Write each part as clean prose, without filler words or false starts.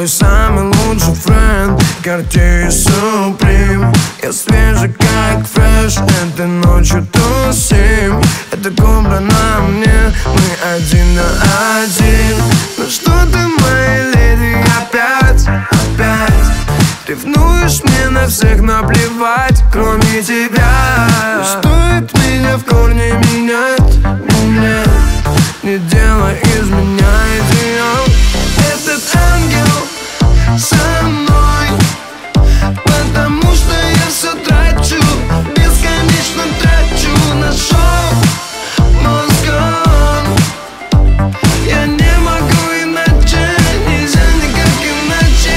твой самый лучший френд, Cartier Supreme. Я свежий как фреш, этой ночью тусим. Это кобра на мне, мы один на один. Ну что ты, моя леди, опять ревнуешь, мне на всех наплевать, кроме тебя. Стоит меня в корне менять, не делай из меня идиот. Этот ангел со мной, потому что я все трачу, бесконечно трачу на шоу мозгом. Я не могу иначе, нельзя никак иначе.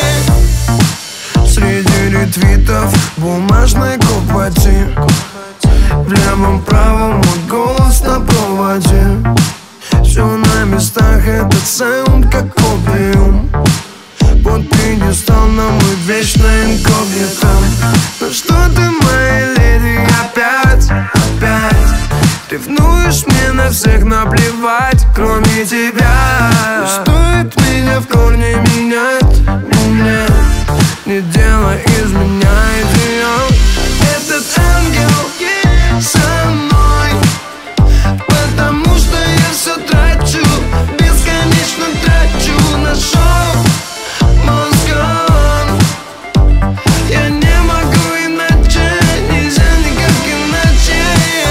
Среди ретвитов бумажной копоти, в левом правом мой голос на проводе. Все на местах, этот саунд как опиум. Под пьедестал, но мы вечно инкогнито. Ну что ты, моя леди, опять ревнуешь, мне на всех наплевать, кроме тебя. Стоит меня в корне менять, не делай из меня идиот. Этот ангел со мной, потому что я все трачу, бесконечно трачу на шоу мозгом. Я не могу иначе, нельзя никак иначе.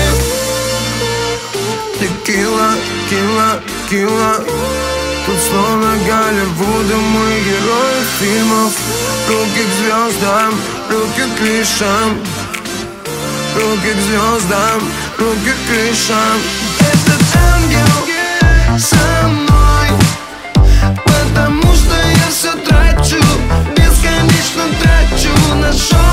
Текила, кила, тут словно Голливуда, мы герои фильмов. Руки к звездам, руки к крышам, руки к звездам, руки к крышам. Этот ангел со мной, потому что я все трачу, бесконечно трачу на шоу